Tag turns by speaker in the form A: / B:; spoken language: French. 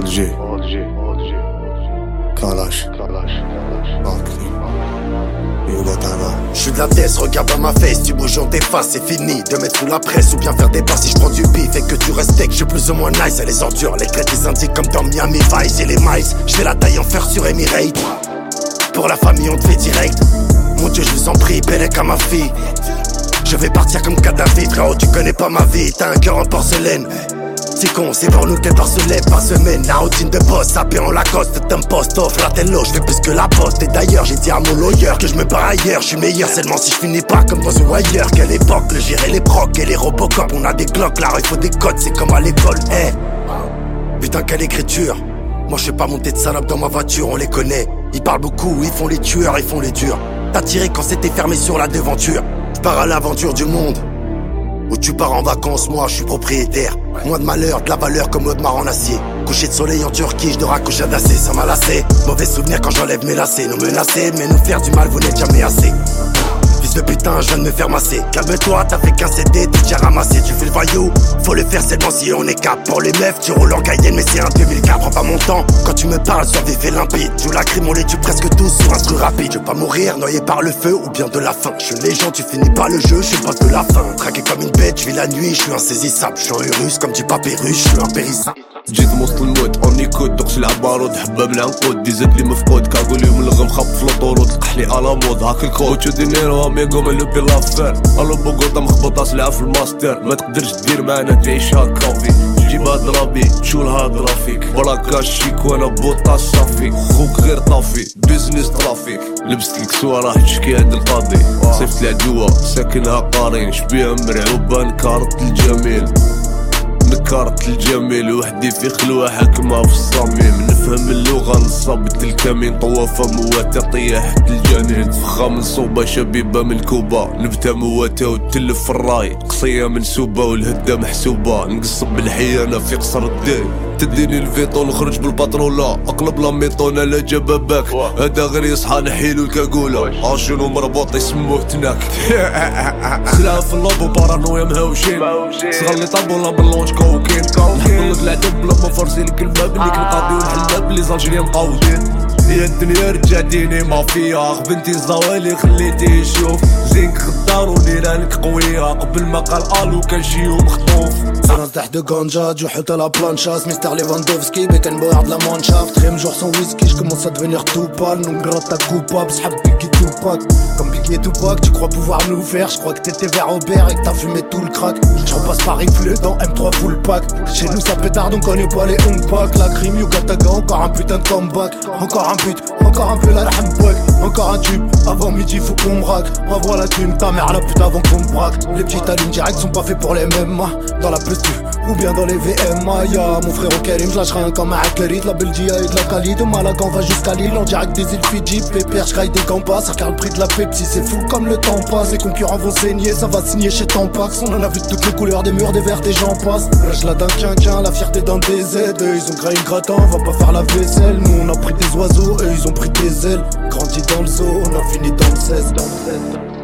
A: G, Kalash, Bakri, Yogatana.
B: J'suis de la tête, regarde dans ma face, tu bouges on t'efface, c'est fini. De mettre sous la presse ou bien faire des passes si j'prends du bif et que tu respectes. J'suis plus ou moins nice, les ordures, les crêtes, les indiques comme dans Miami Vice et les miles. J'fais la taille en fer sur Emirate. Pour la famille on te fait direct. Mon Dieu je vous en prie, belle à ma fille. Je vais partir comme Kadhafi, frérot tu connais pas ma vie. T'as un cœur en porcelaine. C'est con, c'est pour nous qu'elle se lève par semaine. La routine de boss, sapé en Lacoste, t'es un post-off, la tello, j'fais plus que la poste. Et d'ailleurs, j'ai dit à mon lawyer que je me barre ailleurs. J'suis meilleur seulement si j'finis pas comme dans The Wire. Quelle époque, le gérer les procs et les Robocop. On a des glocks, là, il faut des codes, c'est comme à l'école. Putain, quelle écriture. Moi, j'sais pas monter de salope dans ma voiture, on les connaît. Ils parlent beaucoup, ils font les tueurs, ils font les durs. T'as tiré quand c'était fermé sur la devanture. J'pars à l'aventure du monde. Où tu pars en vacances, moi je suis propriétaire. Moins de malheur, de la valeur comme Audemars en acier. Coucher de soleil en Turquie, je dors à coucher d'assez, ça m'a lassé. Mauvais souvenir quand j'enlève mes lacets. Nous menacer, mais nous faire du mal, vous n'êtes jamais assez. Fils de putain, je viens de me faire masser. Calme-toi, t'as fait qu'un CD, t'es déjà ramassé. Tu fais le voyou, faut le faire seulement si on est cap. Pour les meufs, tu roules en Cayenne, mais c'est un 2004. Prends pas mon temps, quand tu me parles, sois vif et limpide. Joue la crime, on les tue presque tous sur un screw rapide. Je veux pas mourir, noyé par le feu ou bien de la faim. Je suis une légende, tu finis pas le jeu, je suis pas de la fin. Traqué comme une bête, je vis la nuit, je suis insaisissable. Je suis un russe comme du papyrus, je suis impérissable.
C: جيت من وسط الموت اوني كود دقش العبارود حباب العنقود ديزات لي مفقود كاقول لي من الغم خاب في الطرود لقح لي على مود هاك الكود اوتشو دينيرو اميغو مالو بي لافير الو بوغوطا مخبوطه سلعه في الماستر ما تقدرش دير معانا تعيش هاكا جيب هضرابي شو الهضره فيك براكاش شيك وانا بوطا صافي خوك غير طافي بيزنس ترافيك لبست الكسوه راح تشكي عند القاضي صيفت العدوه ساكنها قارين شبيها مرعوبه نكارت الجميل نكرت الجميل وحدي في خلوة حكمة في الصميم نفهم اللغة نصابت الكمين طوافة مواتة طيحت الجنين فخة منصوبة شبيبة من كوبا نبتة مواتة وتلف في الراي قصية منسوبة والهدة محسوبة نقصب بالحيانة في قصر الدين تديني الفيطو نخرج بالباترولا اقلب لاميطونة لا جباباك هدا غير يصحى نحيلو الكاكولا عاشونو مربوط يسموه تناك سلعة في اللابو بارانويا مهاوشين صغلي طابولا باللونج كوكين نحضرلك العتب بلا ما فرسيلك الباب اللي كنقاضي ونحل بلي زالجيريا مقاودين يا الدنيا رجعتيني مافيا بنتي الزوالي خليتي يشوف زينك غدار ونيرانك قوية قبل ما قال الو كان شيو مخطوف
B: انا تحت ganja, du حتى la plancha, Mister Lewandowski, Beckenbauer de la Mannschaft. Trim jour sans whisky, je commence à devenir tout pâle. Non gratte ta coupable, j'hab Biggie Tupac. Comme Biggie Tupac, tu crois pouvoir nous faire. Je crois que t'étais vers Robert et que t'as fumé tout le crack. Je repasse par rifle dans M3 full pack. Chez nous ça pétarde, on connaît pas les unpacks. La crime, Yugataga, encore un putain de comeback. Encore un but, encore un peu la hamburg. Encore un tube, avant midi faut qu'on me raque. Revois la thune, ta mère la pute avant qu'on me braque. Les petites lignes directes sont pas fait pour les mêmes. Dans la plus ou bien dans les VMA, ya mon frère au Karim, je lâche rien comme un Akarit. La Belgia et de la Cali, de Malaga on va jusqu'à Lille. En direct des îles Fidji, pépère, j'caille des campas. Ça regarde le prix de la Pepsi, c'est fou comme le temps passe. Les concurrents vont saigner, ça va signer chez Tampax. On en a vu de toutes les couleurs, des murs, des verts, et j'en passe. Rage là d'un quinquin, la fierté d'un DZ. Ils ont créé une gratin, on va pas faire la vaisselle. Nous on a pris des oiseaux, eux ils ont pris des ailes. Grandi dans le zoo, on a fini dans le 16.